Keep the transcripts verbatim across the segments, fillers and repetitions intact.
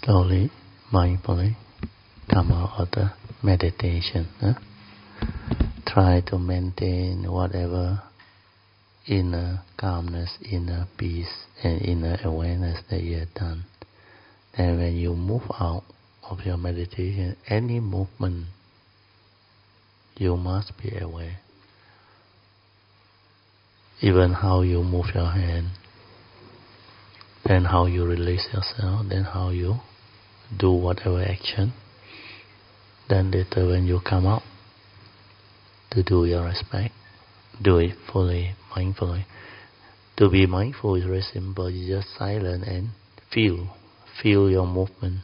slowly, mindfully come out of the meditation. Huh? Try to maintain whatever inner calmness, inner peace, and inner awareness that you have done. And when you move out of your meditation, any movement, you must be aware. Even how you move your hand, then how you release yourself, then how you do whatever action. Then later when you come out to do your respect, do it fully, mindfully. To be mindful is very simple. You just silent and feel, feel your movement.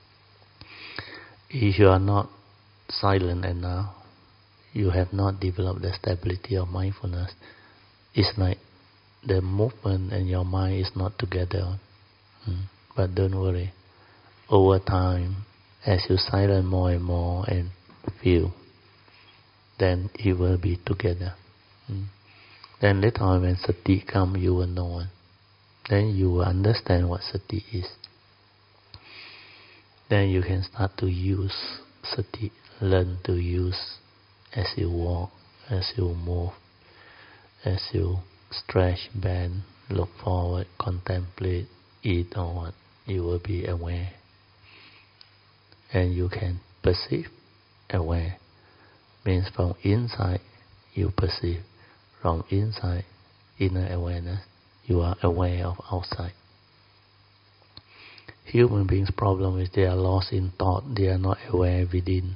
If you are not silent enough, you have not developed the stability of mindfulness. It's like the movement and your mind is not together. Hmm. But don't worry. Over time, as you silence more and more and feel, then it will be together. Hmm. Then later on when sati comes, you will know it. Then you will understand what sati is. Then you can start to use sati, learn to use as you walk, as you move, as you stretch, bend, look forward, contemplate, eat or what, you will be aware. And you can perceive, aware. Means from inside you perceive. From inside, inner awareness, you are aware of outside. Human beings' problem is they are lost in thought, they are not aware within.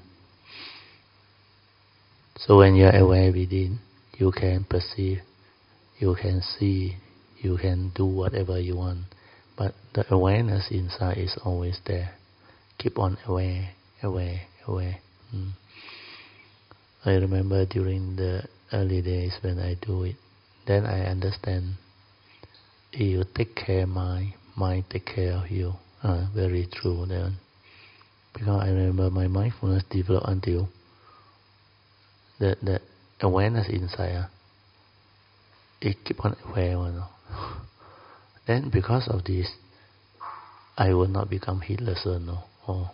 So when you are aware within, you can perceive, you can see, you can do whatever you want. But the awareness inside is always there. Keep on aware, aware, aware. Hmm. I remember during the early days when I do it, then I understand. If you take care of mind, mind take care of you. Uh, very true then. Because I remember my mindfulness developed until the, the awareness inside, uh, it keep on aware. You know. Then because of this, I will not become heedless. You know. Oh.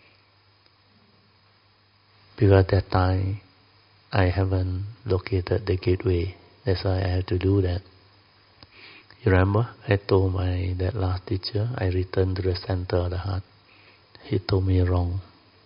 Because at that time, I haven't located the gateway. That's why I have to do that. You remember, I told my that last teacher, I returned to the center of the heart. He told me wrong.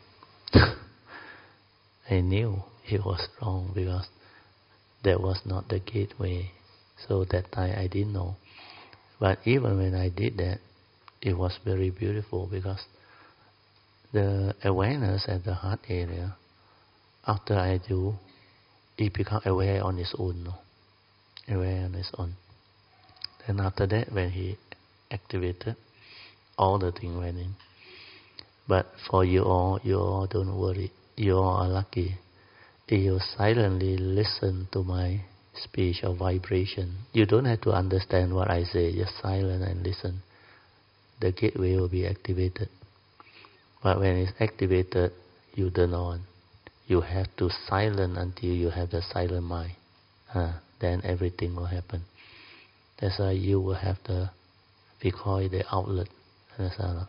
I knew it was wrong because that was not the gateway. So that time I didn't know. But even when I did that, it was very beautiful because the awareness at the heart area, after I do, it becomes aware on its own. No? Aware on its own. Then after that, when he activated, all the things went in. But for you all, you all don't worry. You all are lucky. If you silently listen to my speech or vibration, you don't have to understand what I say. Just silent and listen. The gateway will be activated. But when it's activated, you turn on. You have to silence until you have the silent mind. Uh, then everything will happen. That's why you will have the, we call it the outlet. Understand?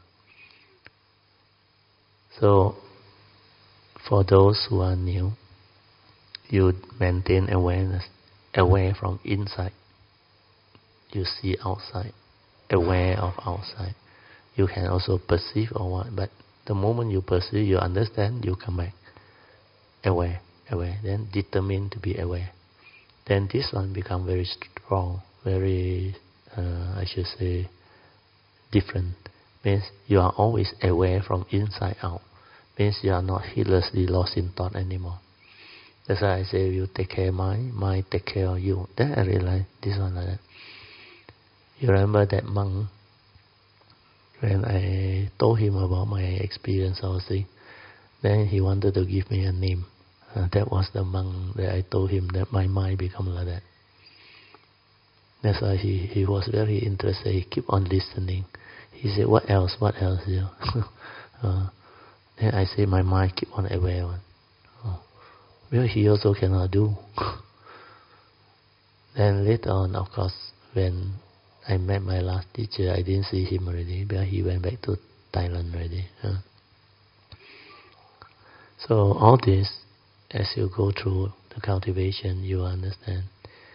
So, for those who are new, you maintain awareness, aware from inside. You see outside, aware of outside. You can also perceive or what, but the moment you perceive, you understand, you come back. Aware, aware, then determined to be aware. Then this one become very strong, very, uh, I should say, different. Means you are always aware from inside out. Means you are not heedlessly lost in thought anymore. That's why I say you take care of mind, mind take care of you. Then I realize this one like that. You remember that monk, when I told him about my experience, I was saying, then he wanted to give me a name. Uh, that was the monk that I told him that my mind become like that. That's why he, he was very interested. He keep on listening. He said, what else, what else? You know? uh, then I say, my mind keep on aware. Oh. Well, he also cannot do. Then later on, of course, when I met my last teacher, I didn't see him already, but he went back to Thailand already. Huh? So all this, as you go through the cultivation, you understand.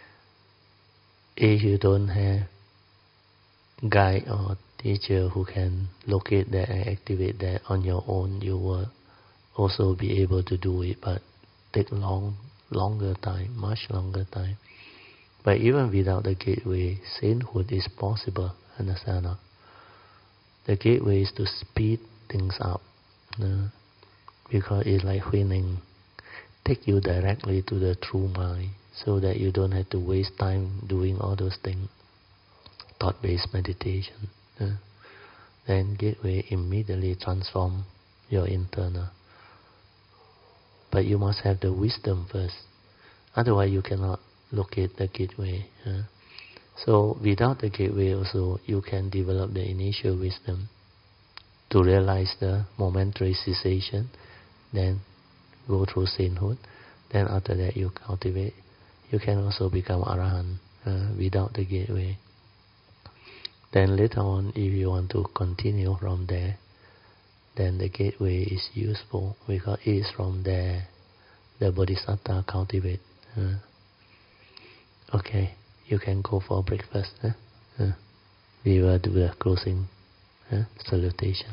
If you don't have guide or teacher who can locate that and activate that on your own, you will also be able to do it, but take long, longer time, much longer time. But even without the gateway, sainthood is possible. Understand? No? The gateway is to speed things up, no? Because it's like winning, take you directly to the true mind, so that you don't have to waste time doing all those things. Thought-based meditation. No? Then gateway immediately transform your internal. But you must have the wisdom first. Otherwise you cannot locate the gateway. Uh. So without the gateway also, you can develop the initial wisdom to realize the momentary cessation, then go through sainthood. Then after that you cultivate. You can also become Arahant uh, without the gateway. Then later on, if you want to continue from there, then the gateway is useful, because it is from there the Bodhisattva cultivate. Uh. Okay, you can go for breakfast. Huh? Uh. We will do the closing uh, salutation.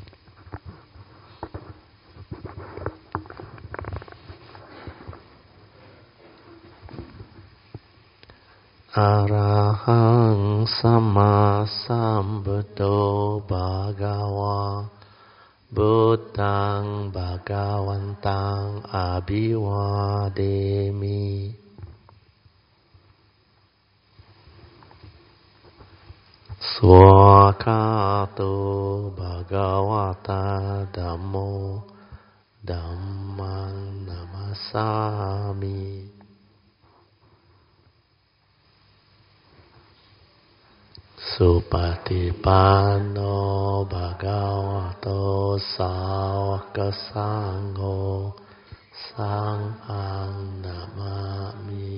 Arahang Sama Sambuddho Bhagava Buddhaṃ Bhagavantaṃ Abhivādemi. Swakato Bhagavata Dhammo Dhammang Namasami. Supatipanno Bhagavato Sāvaka Sangho Sanghang Namami.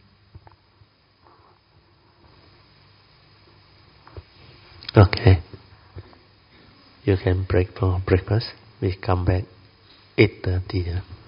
Okay. You can break for breakfast. We come back eight thirty.